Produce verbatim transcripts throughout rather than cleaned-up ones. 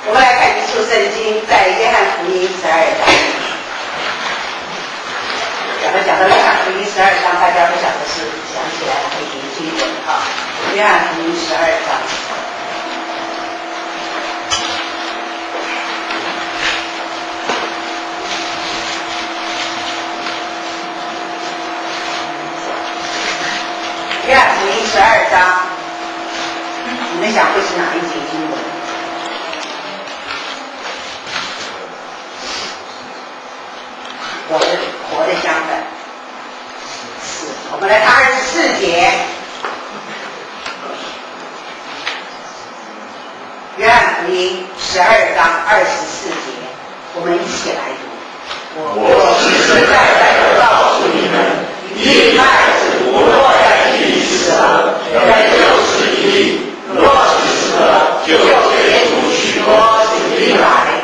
我们来看一处圣经，在约翰福音十二章。咱们讲到约翰福音十二章，大家不晓得是想起来可以读经文哈。约翰福音十二章。约翰福音十二章，你们想会是哪一节经文？我的活的相反是，我们来看二十四节。约翰福音十二章二十四节，我们一起来读。 我实实在在地告诉你们，一麦子不落在地里死了，该就是一粒；若是死了，就结出许多子粒来。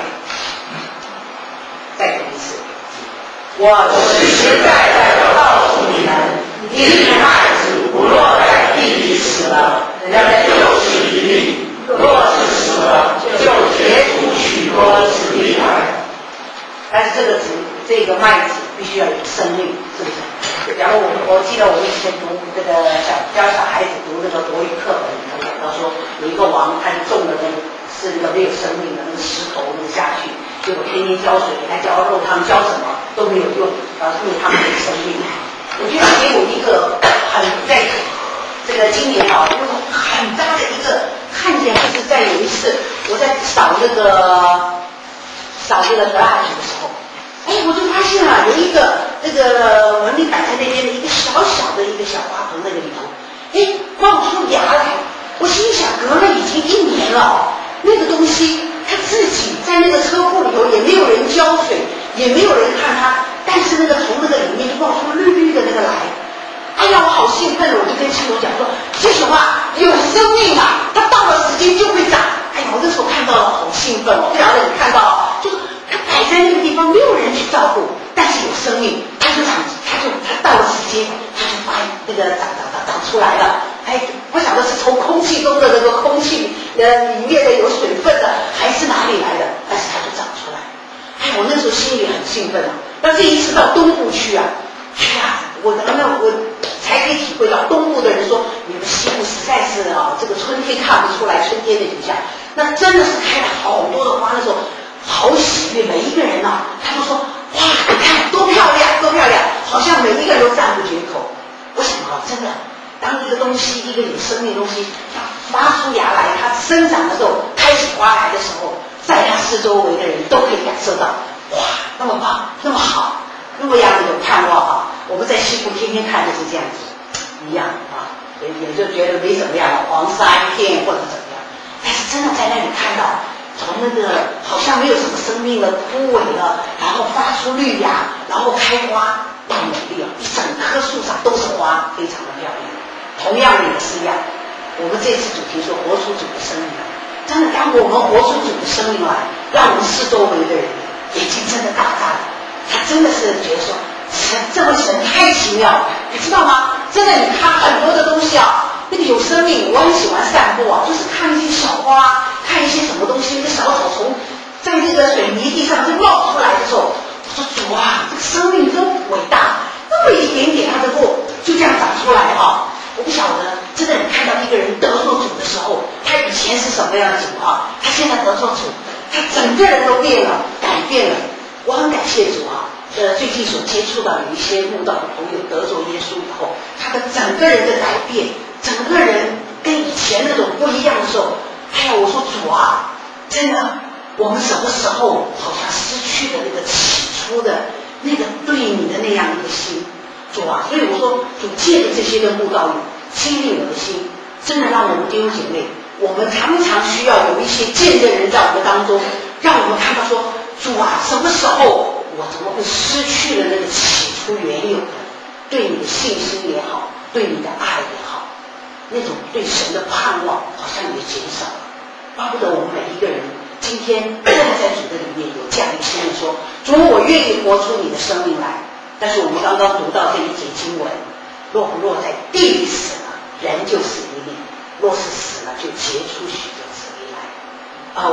再读一次。 我实实在在地告诉你们，一麦子不落在地里死了，该就是一粒；若是死了，就结出许多子粒来。 但是这个子，这个麦子必须要有生命，是不是？然后我我记得我以前读这个小教小孩子读这个国语课本里头讲到说，有一个王他就种的那个是那个没有生命的那个石头那个下去，结果天天浇水，给他浇肉汤浇什么都没有用，然后因为他没有生命。我觉得也有一个很在这个今年啊，有很大的一个看见，就是在有一次我在扫这个扫这个德拉图的时候。哎，我就发现啊，有一个这个文理摆在那边的一个小小的一个小花盆那个里头，哎，冒出芽来。我心想，隔了已经一年了，那个东西它自己在那个车库里头也没有人浇水，也没有人看它，但是那个从那个里面就冒出绿绿的那个来。哎呀，我好兴奋了！我就跟亲友讲说，这什么有生命啊，它到了时间就会长。哎呀，我那时候看到了，好兴奋哦！不晓得你看到，就它摆在那个地方，没有人去照顾，但是有生命，它就长，它就它到了时间，它就发那个长长长长出来了。哎，不晓得是从空气中的那个空气呃里面的有水分的，还是哪里来的，但是它就长出来。哎，我那时候心里很兴奋啊！那这一次到东部去啊，哎呀，我那我才可以体会到东部的人说，你们西部实在是啊，这个春天看不出来春天的景象，那真的是开了好多的花，那时候好喜悦，每一个人呐、啊，他都说哇，你看多漂亮，多漂亮，好像每一个人都赞不绝口。我想啊，真的，当一个东西，一个有生命的东西，它发出芽来，它生长的时候，开起花来的时候，在它四周围的人都可以感受到，哇，那么棒，那么好。那么样子有盼望啊！我们在西部天天看就是这样子一样啊，也也就觉得没怎么样了，黄沙一片或者怎么样。但是真的在那里看到，从那个好像没有什么生命了，枯萎了，然后发出绿芽，然后开花，到美丽啊！一整棵树上都是花，非常的漂亮。同样的也是一样，我们这次主题说活出主的生命，真的当我们活出主的生命来，让我们四周围的人眼睛真的大大的。他真的是觉得说，神这位神太奇妙了，你知道吗？真的，你看很多的东西啊，那个有生命，我很喜欢散步啊，就是看一些小花，看一些什么东西，那个小草丛在这个水泥地上就冒出来的时候，我说主啊，这个生命真伟大，那么一点点它的路就这样长出来啊！我不晓得，真的，你看到一个人得做主的时候，他以前是什么样的情况，他现在得做主，他整个人都变了，改变了。我很感谢主啊，呃，最近所接触到有一些慕道的朋友得着耶稣以后，他的整个人的改变，整个人跟以前那种不一样的时候，哎呀，我说主啊，真的，我们什么时候好像失去了那个起初的那个对你的那样一个心，主啊，所以我说主借着这些的慕道语激励我的心，真的让我们弟兄姐妹，我们常常需要有一些见证人在我们当中，让我们看到说。主啊，什么时候我怎么会失去了那个起初原有的对你的信心也好，对你的爱也好，那种对神的盼望好像也减少了。巴不得我们每一个人今天站在主的里面有这样一个心念说，主，我愿意活出你的生命来。但是我们刚刚读到这一节经文，若不落在地里死了，人就死一粒；若是死了，就结出许多子粒来。啊，我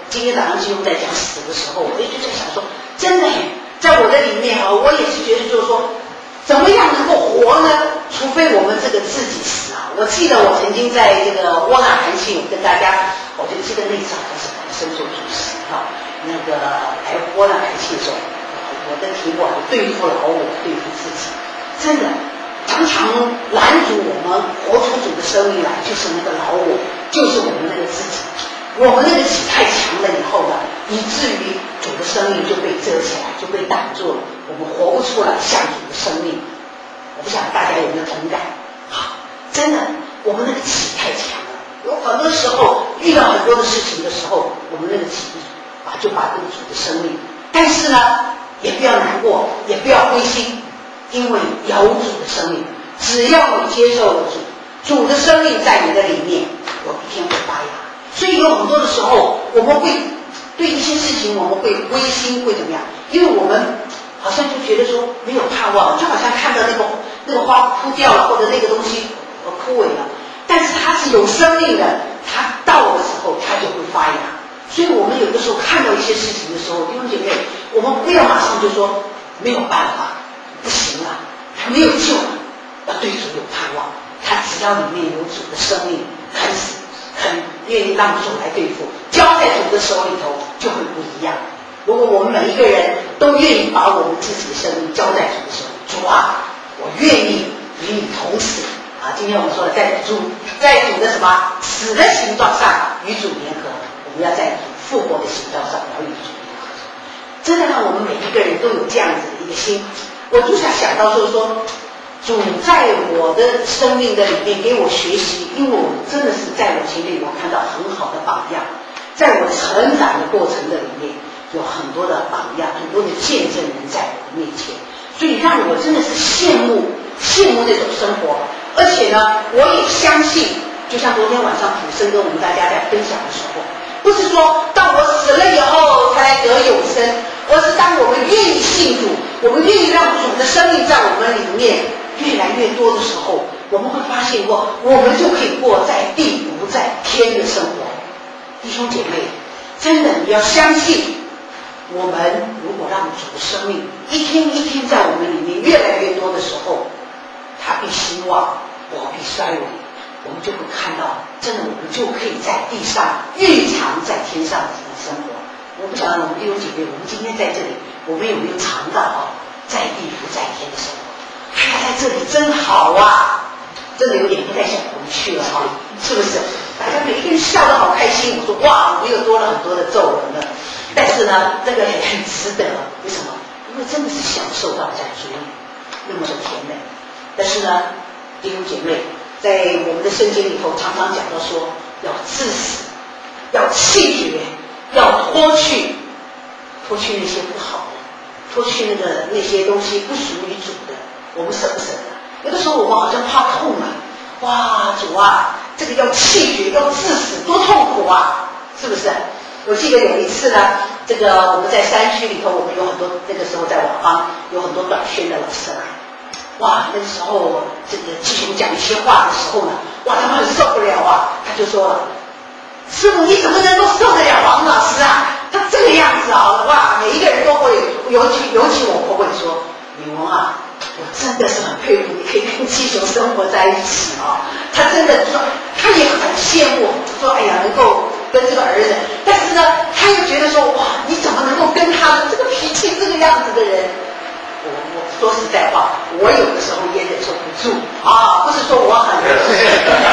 今天早上几乎在讲死的时候，我就在想说，真的耶，在我的里面啊，我也是觉得就是说，怎么样能够活呢？除非我们这个自己死啊！我记得我曾经在这个窝囊寒气，我跟大家，我就记得那次好像是深受主持哈，那个来窝囊寒气的时候，我的题目啊，对付老我，对付自己，真的。常常拦阻我们活出主的生命来，就是那个老我，就是我们那个自己。我们那个己太强了以后呢，以至于主的生命就被遮起来，就被挡住了，我们活不出来像主的生命。我不晓得大家有没有同感啊？真的，我们那个己太强了，有很多时候遇到很多的事情的时候，我们那个己啊就把这个主的生命，但是呢，也不要难过，也不要灰心。因为有主的生命，只要你接受了主，主的生命在你的里面，有一天会发芽。所以有很多的时候，我们会对一些事情我们会灰心，会怎么样？因为我们好像就觉得说没有盼望，就好像看到那个那个花枯掉了，或者那个东西枯萎了，但是它是有生命的，它到的时候它就会发芽。所以我们有的时候看到一些事情的时候，弟兄姐妹，我们不要马上就说没有办法。不行了，他没有救了，要对主有盼望。他只要里面有主的生命，很死，很愿意让主来对付，交在主的手里头就会不一样。如果我们每一个人都愿意把我们自己的生命交在主的手里，主啊，我愿意与你同死啊！今天我们说了，在主在主的什么死的形状上与主联合，我们要在主复活的形状上要与主联合。真的让我们每一个人都有这样子的一个心。我就想想到就是说，主在我的生命的里面给我学习，因为我真的是在我前面我看到很好的榜样，在我成长的过程的里面有很多的榜样，很多的见证人在我的面前，所以让我真的是羡慕羡慕那种生活。而且呢，我也相信，就像昨天晚上普生跟我们大家在分享的时候，不是说到我死了以后才来得永生，而是当我们愿意信主，我们愿意让主的生命在我们里面越来越多的时候，我们会发现过，我们就可以过在地不在天的生活。弟兄姐妹，真的你要相信，我们如果让主的生命一天一天在我们里面越来越多的时候，他必兴旺，我必衰微，我们就会看到，真的我们就可以在地上蕴藏在天上的生活。我不晓得我们弟兄姐妹，我们今天在这里，我们有没有尝到啊，在地不在天的生活？哎呀，在这里真好啊！真的有点不太想回去了啊，是不是？大家每一个人笑得好开心，我说哇，我们又多了很多的皱纹了。但是呢，这个也很值得，为什么？因为真的是享受到在主里那么的甜美。但是呢，弟兄姐妹，在我们的圣经里头常常讲到说，要治死，要弃绝，要脱去，脱去那些不好的，脱去那个那些东西不属于主的，我们舍不舍得？有的时候我们好像怕痛啊，哇，主啊，这个要弃绝，要治死，多痛苦啊，是不是？我记得有一次呢，这个我们在山区里头，我们有很多那个时候在瓦邦有很多短宣的老师来，哇，那个时候这个继续讲一些话的时候呢，哇，他们很受不了啊，他就说了，师父你怎么能够受得了王老师啊？他这个样子啊，哇，每一个人都会，尤其尤其我婆婆说，女王啊，我真的是很佩服你可以跟七雄生活在一起啊。他真的说，他也很羡慕，说哎呀能够跟这个儿子，但是呢，他又觉得说哇，你怎么能够跟他这个脾气这个样子的人？我我说实在话，我有的时候也忍受不住啊，不是说我很忍受。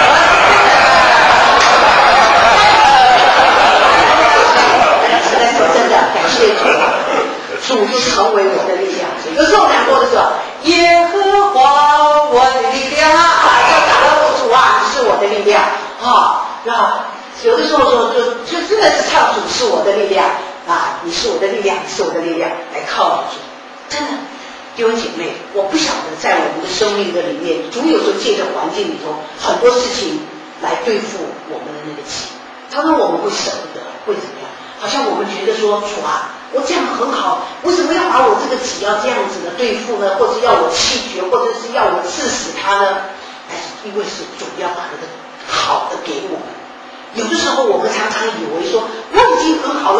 实在说真的，感谢主，主就成为我的力量。有时候难过的时候，耶和华我的力量啊，就打到主啊，你是我的力量啊。那有的时候说就就真的是唱主是我的力量啊，你是我的力量，你是我的力量，来靠主。真的，弟兄姐妹，我不晓得在我们的生命的里面，主有时候借着环境里头很多事情来对付我们的那个己，常常我们会舍不得，会怎么样？好像我们觉得说主啊，我这样很好，为什么要把我这个己要这样子的对付呢？或者要我弃绝，或者是要我治死他呢？但是因为是主要把那个好的给我们。有的时候我们常常以为说我已经很好了，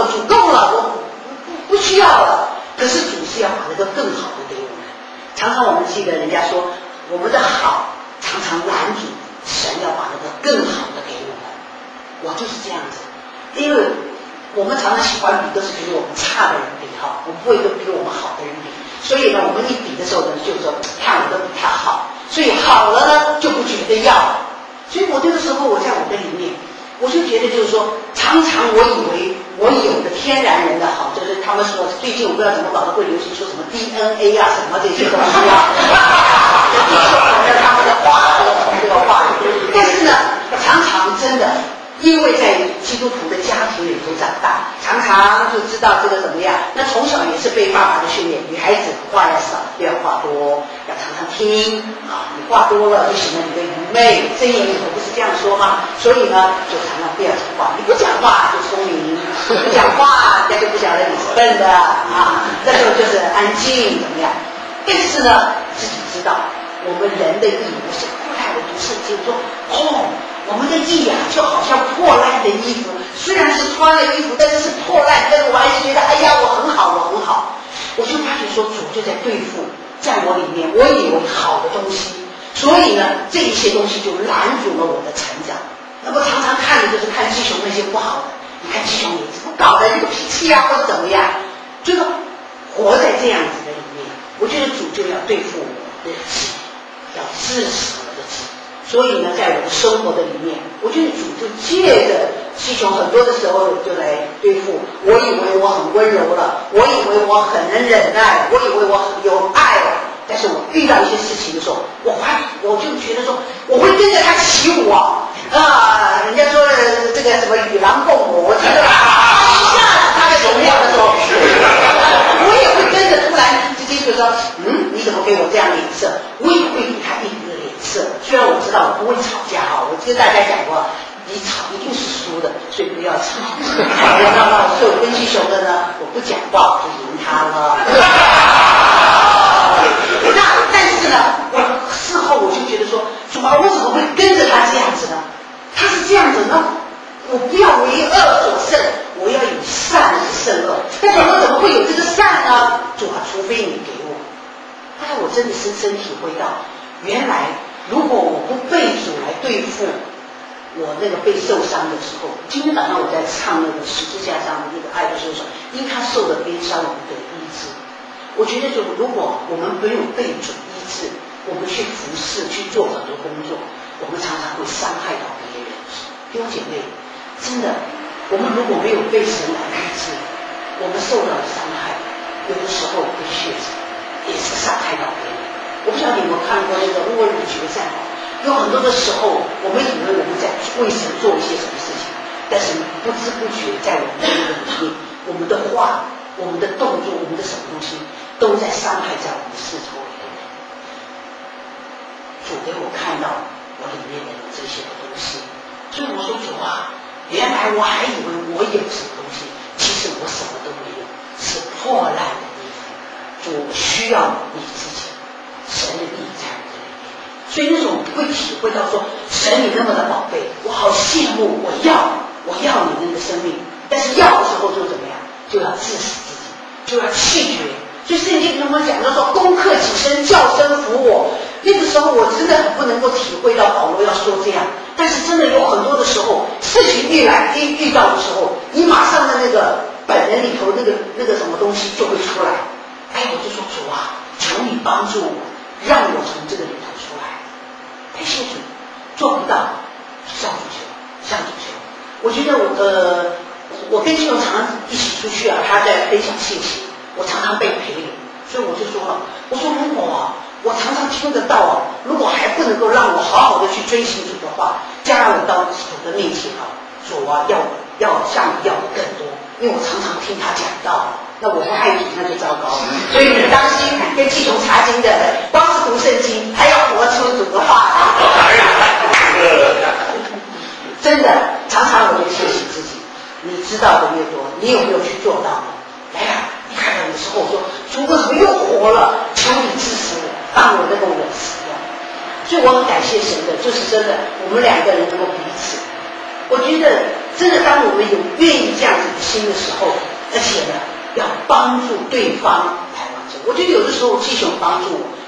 常常我们记得人家说，我们的好常常拦阻神要把那个更好的给我们。我就是这样子，因为我们常常喜欢比都是比我们差的人比哈，我们不会跟比我们好的人比。所以呢，我们一比的时候呢，就是说看我都比他好，所以好了呢就不觉得要。所以我这个时候我在我的里面，我就觉得就是说，常常我以为我有的天然人的好，就是他们说最近我不知道怎么搞的会流行说什么 D N A 啊什么这些东西啊，他们的话从这个话，但是呢，常常真的。因为在基督徒的家庭里头长大，常常就知道这个怎么样。那从小也是被爸爸的训练，女孩子话要少，不要话多，要常常听啊。你话多了就显得你的愚昧。箴言里头不是这样说吗？所以呢，就常常不要讲话。你不讲话就聪明，不讲话人家就不晓得你是笨的啊。这时候就是安静怎么样？但是呢，自己知道我们人的义，我是后来我读圣经说，哦。我们的义啊，就好像破烂的衣服，虽然是穿了衣服，但是是破烂，但是我还是觉得，哎呀，我很好，我很好。我就发觉说，主就在对付，在我里面，我以为好的东西，所以呢，这一些东西就拦阻了我的成长。那么常常看的就是看鸡熊那些不好的，你看鸡熊你怎么搞的，这个脾气啊，或者怎么样，就是活在这样子的里面。我觉得主就要对付我的己，要治死我的己。所以呢，在我的生活的里面，我觉得主就借着鸡熊很多的时候就来对付。我以为我很温柔了，我以为我很能忍耐，我以为我很有爱了。但是我遇到一些事情的时候，我还我就觉得说，我会跟着他起舞啊！啊，人家说这个什么与狼共舞，我觉得一下子他在荣耀的时候，我也会跟着突然之间就说，嗯，你怎么给我这样的脸色？我也会给他一个脸色。虽然我知道我不会吵架哈，我跟大家讲过，你吵一定是输的，所以不要吵。那所以我跟鸡熊的呢，我不讲话就赢他了。那但是呢，我事后我就觉得说，主啊，我怎么会跟着他这样子呢？他是这样子，那我不要为恶所胜，我要以善胜恶。但是我怎么会有这个善呢？主啊，除非你给我。后来我真的深深体会到，原来如果我不被主来对付我那个被受伤的时候，今天早上我在唱那个十字架上的那个爱的时候，因他受的鞭伤，我们得医治。我觉得就如果我们没有被主医治，我们去服侍去做很多工作，我们常常会伤害到别人。弟兄姐妹，真的，我们如果没有被神来医治，我们受到的伤害，有的时候的确也是伤害到别人。我不知道你有没有看过那个乌尔语决战，有很多的时候，我们以为我们在为神做一些什么事情，但是不知不觉在我们的里面，我们的话、我们的动作、我们的什么东西，都在伤害在我们的世仇里面。主给我看到我里面的这些的东西，所以我说主啊，原来我还以为我有什么东西，其实我什么都没有，是破烂的衣服。主需要你自己，神的力在我的里面，所以那种会体会到说，神你那么的宝贝，我好羡慕，我要我要你那个生命，但是要的时候就怎么样，就要治死自己，就要弃绝。所以圣经跟我们讲到说，攻克己身，叫声服我。那个时候我真的很不能够体会到保罗要说这样，但是真的有很多的时候，事情遇来遇遇到的时候，你马上的那个本人里头那个那个什么东西就会出来。哎，我就说主啊，求你帮助我，让我从这个里头出来。感谢主，做不到，向主求，向主求。我觉得我的我跟金融常常一起出去啊，他在分享信息。我常常被陪领，所以我就说了，我说如果我常常听得到，如果还不能够让我好好的去追寻主的话，将来我到主的面前啊，主啊要要向你要的更多，因为我常常听他讲道，那我不爱主那就糟糕了。所以你当心，跟继承查经的，光是读圣经，还要活出主的话。真的，常常我就提醒自己，你知道的越多，你有没有去做到呢？哎呀。看到的时候我说，主为什么又活了？求你支持我，让我那个我死掉。所以我很感谢神的，就是真的，我们两个人能够彼此。我觉得真的，当我们有愿意这样子的心的时候，而且呢，要帮助对方来完成。我觉得有的时候继续帮助我，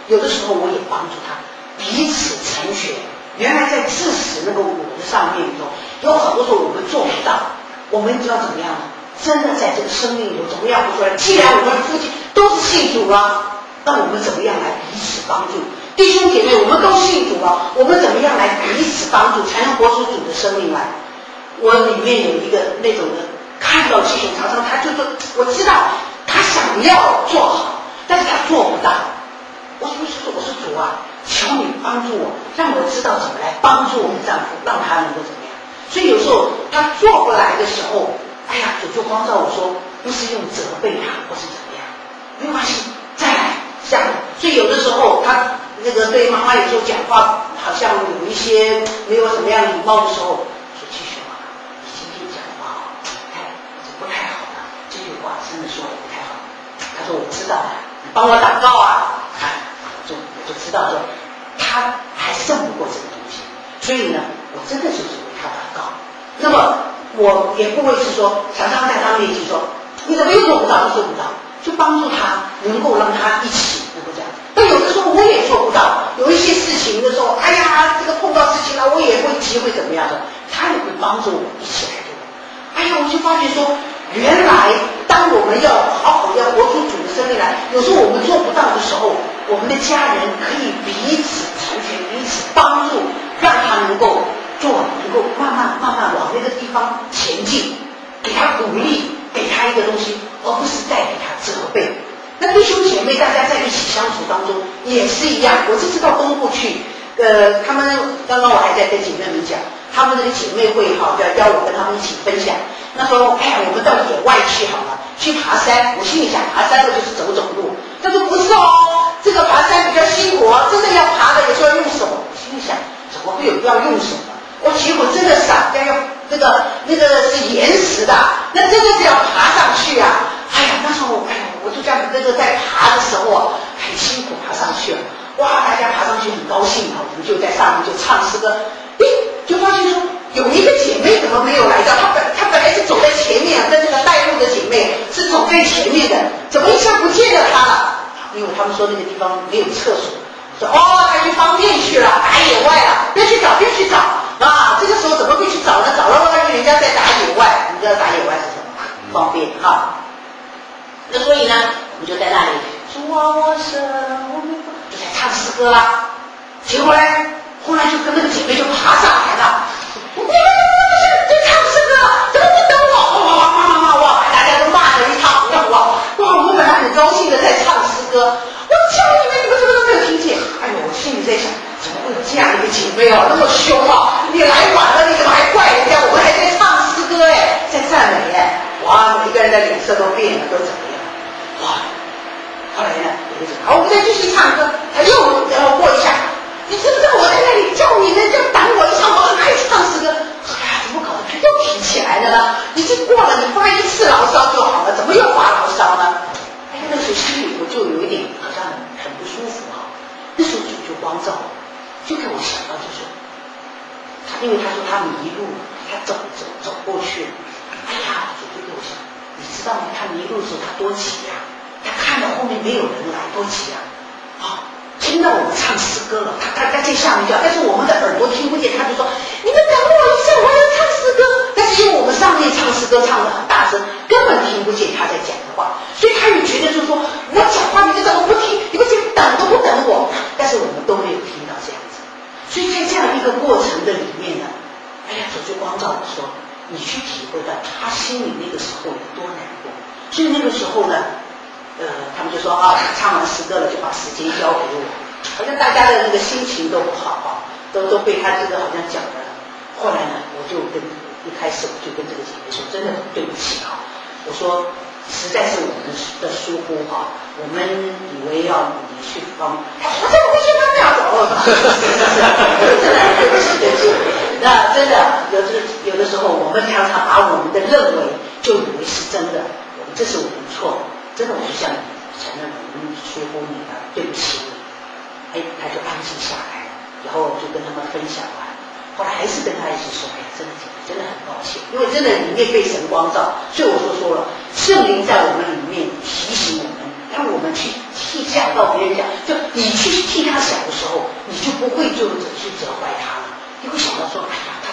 有的时候我也帮助他彼此成全。原来在自始那个我的上面里头，有很多时候我们做不到，我们知道怎么样呢？真的在这个生命里头怎么样不出来？既然我们夫妻都是信主啊，那我们怎么样来彼此帮助？弟兄姐妹，我们都信主啊，我们怎么样来彼此帮助，才能活出主的生命来？我里面有一个那种的，看到弟兄常常他就说，我知道他想要做好，但是他做不到。我说说我说主啊，求你帮助我，让我知道怎么来帮助我的丈夫，让他能够怎么样。所以有时候他做不来的时候，哎呀，主就光照我说，不是用责备他或是怎么样，没关系，再来这样。所以有的时候他那个对妈妈有时候讲话好像有一些没有什么样礼貌的时候，说继续嘛，你今天讲话太不太好了，这句话真的说的不太好。他说我知道了，你帮我祷告啊，啊就我就知道说他还胜不过这个东西，所以呢，我真的就是为他祷告。那么我也不会是说常常在他面前说你怎么又做不到，又做不到，就帮助他能够让他一起能够这样。但有的时候我也做不到，有一些事情的时候，哎呀，这个碰到事情了，我也会急会怎么样的，他也会帮助我一起来做。哎呀，我就发现说，原来当我们要好好要活出主的生命来，有时候我们做不到的时候，我们的家人可以彼此成全，彼此帮助，让他能够做，能够慢慢慢慢往那个地方前进，给他鼓励，给他一个东西，而不是带给他责备。那弟兄姐妹大家在一起相处当中也是一样。我这次到东部去，呃，他们刚刚我还在跟姐妹们讲，他们那个姐妹会哈，要邀我跟他们一起分享。那时候，哎，我们到野外去好了，去爬山。我心里想，爬山的就是走走路。他说不是哦，这个爬山比较辛苦哦，真的要爬的有时候要用手。我心里想，怎么会有要用手呢？我结果真的是啊，要用那个那个是岩石的，那真的是要爬上去啊！哎呀，那时候哎呀，我就这样那个在爬的时候啊，很辛苦爬上去了。哇，大家爬上去很高兴啊，我们就在上面就唱诗歌。诶，就发现说有一个姐妹怎么没有来到？她本她本来是走在前面，跟这个带路的姐妹是走在前面的，怎么一下不见了她了？因为他们说那个地方没有厕所。说哦，他去方便去了，打野外了，别去找，别去找啊！这个时候怎么会去找呢？找了万一人家在打野外，你知道打野外是什么？方便哈。那所以呢，我们就在那里，主啊，我是我们就在唱诗歌啦。结果呢，后来就跟那个姐妹就爬上来了，你们在唱诗歌，怎么不等我？哇哇哇哇哇！大家都骂得一塌糊涂啊！哇，我们本来很高兴的在唱诗歌。我叫你们，你们怎么都没有听见？哎呦，我心里在想，怎么会有这样一个姐妹哦，那么凶啊！你来晚了，你怎么还怪人家？我们还在唱诗歌哎，在赞美哎！哇，每一个人的脸色都变了，都怎么样？哇！后来呢，我就好，我们再继续唱歌。他又然后过一下，你知不知道我在那里叫你呢？就等我一唱，我很爱唱诗歌。哎呀，怎么搞的？他又提起来了呢？已经过了，你发一次牢骚就好了，怎么又发牢骚呢？哎呀，那时候心里我就有一点好像很很不舒服啊。那时候主就光照我，就给我想到就说，他因为他说他迷路，他走走走过去了。哎呀，主就给我想，你知道吗？他迷路的时候他多急呀、啊，他看到后面没有人来，多急啊！啊、哦，听到我们唱诗歌了，他他他在下面叫，但是我们的耳朵听不见，他就说你们等我一下，我要唱诗歌。但是因为我们上面唱诗歌唱得很大声，根本听不见他在讲的话，所以他也觉得就是说我讲话你们怎么不听？你们这等都不等我。但是我们都没有听到这样子，所以在这样一个过程的里面呢，哎呀，主就光照我说，你去体会到他心里那个时候有多难过。所以那个时候呢，呃，他们就说啊，唱完诗歌了就把时间交给我，好像大家的那个心情都不好哈，都都被他这个好像讲了。后来呢，我就跟一开始我就跟这个姐妹说，真的对不起啊，我说实在是我们的疏忽哈，我们以为要你去帮，我怎么会去帮不了走？真的对不起对不起。那真的有的有的时候，我们常常把我们的认为就以为是真的，这是我们错，真的我就向你承认我们疏忽你了，对不起你。哎，他就安静下来了，以后就跟他们分享完，后来还是跟他一起说，哎呀，真的真的很抱歉，因为真的里面被神光照，所以我就说了，圣灵在我们里面提醒我们，让我们去去讲到别人讲，就你去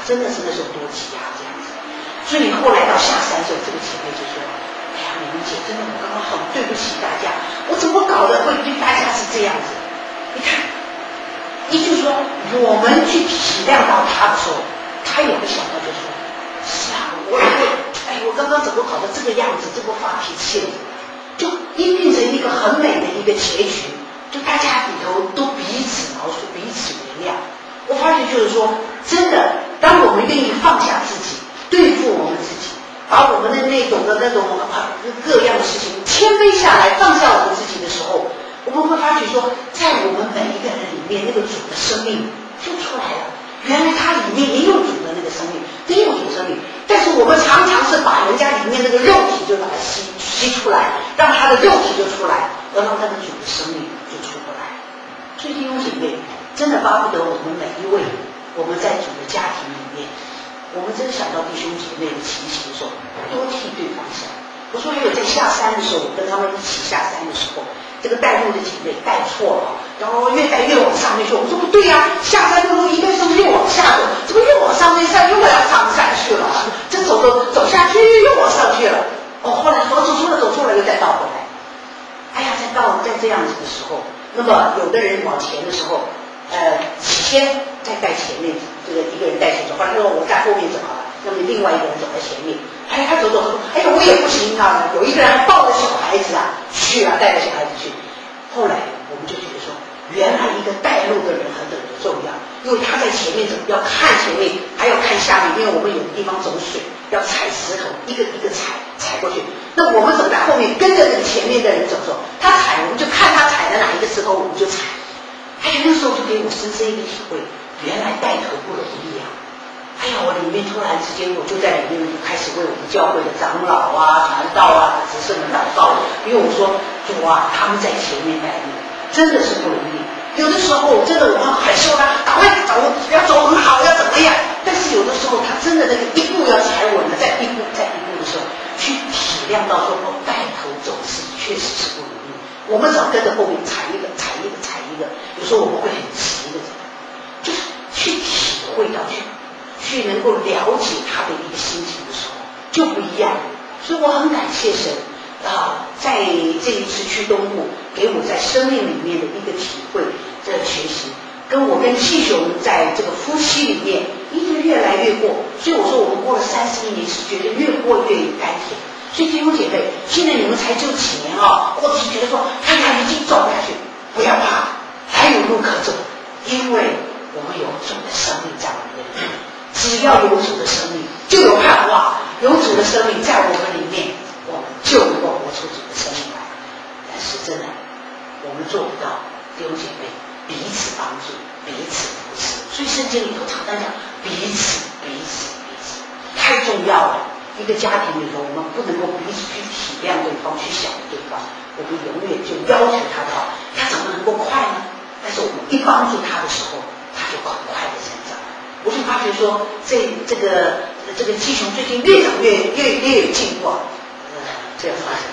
真的是那时候多挤压这样子。所以后来到下山的时候，这个姐妹就说：“哎呀，明明姐，真的我刚刚很对不起大家，我怎么搞的会对大家是这样子？你看，也就是说，我们去体谅到他的时候，他有个想到就说：是啊，我我哎，我刚刚怎么搞的这个样子，这么发脾气了？就应变成一个很美的一个结局，就大家里头都彼此饶恕，彼此原谅。我发现就是说，真的，当我们愿意放下自己，对付我们自己，把我们的那种的那种各样的事情谦卑下来，放下我们自己的时候，我们会发觉说，在我们每一个人里面，那个主的生命就出来了。原来他里面也有主的那个生命，也有主生命，但是我们常常是把人家里面那个肉体就把它吸吸出来，让他的肉体就出来，而让他的主的生命就出不来。所以弟兄姐妹，真的巴不得我们每一位，我们在主的家庭里面，我们真想到弟兄姐妹的情形的时候，多替对方想。我说，有在下山的时候，我跟他们一起下山的时候，这个带路的姐妹带错了，然后越带越往上面去。我说不对呀、啊，下山的路应该是又往下走，怎么又往上面上，又要上山去了？这走走走下去又往上去了。哦，后来说走错了，走错了，又再倒回来。哎呀，在到在这样子的时候，那么有的人往前的时候，呃，起先在带前面，这个一个人带前走，后来说我在后面走好了，那么另外一个人走在前面。哎，他走走走，哎呀，我也不行啊！有一个人还抱着小孩子啊，去啊，带着小孩子去。后来我们就觉得说，原来一个带路的人很很重要，因为他在前面走，要看前面，还要看下面，因为我们有的地方走水，要踩石头，一个一个踩踩过去。那我们走在后面，跟着那个前面的人走走，他踩，我们就看他踩的哪一个石头，我们就踩。哎呀，那时候就给我深深一个体会，原来带头不容易啊！哎呀，我里面突然之间，我就在里面就开始为我们教会的长老啊、传道啊、执事们祷告，因为我说主啊，他们在前面带路，真的是不容易。有的时候真的我们很说他赶快走，要走很好，要怎么样？但是有的时候他真的那个一步要踩稳了，再一步再一步的时候，去体谅到说，哦，带头走是确实是不容易。我们只要跟着后面踩一个、踩一个、踩一个，有时候我们会很急的，就是去体会到去。去能够了解他的一个心情的时候就不一样，所以我很感谢神啊，在这一次去东部给我在生命里面的一个体会，这个学习跟我跟气雄在这个夫妻里面一直越来越过，所以我说我们过了三十一年是觉得越过越有甘甜。所以弟兄姐妹，现在你们才就几年啊，或者是觉得说看看已经走下去，不要怕，还有路可走，因为我们有主的生命在我们里面。只要有主的生命，就有盼望；有主的生命在我们里面，我们就能够活出主的生命来。但是真的，我们做不到，弟兄姐妹彼此帮助，彼此扶持。所以圣经里头常常讲彼此、彼此、彼此，太重要了。一个家庭里头，我们不能够彼此去体谅对方，去想对方，我们永远就要求他的好，他怎么能够快呢？但是我们一帮助他的时候，他就很快的成长。我就发觉说，这这个这个基雄最近越长越越越有进步，呃，这样发现。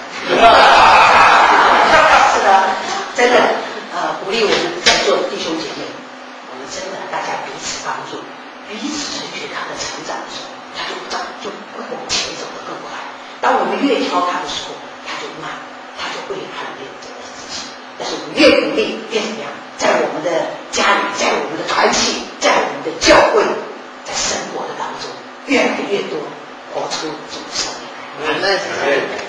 是的，真的，呃，鼓励我们在座的弟兄姐妹，我们真的大家彼此帮助，彼此成全他的成长的时候，他就长就会往前走得更快。当我们越挑他的时候，他就慢，他就会很认真的自己。但是我们越鼓励，越怎么样？在我们的家里，在我们的团体，在我们的教会，在生活的当中，越来越多活出主的生命来。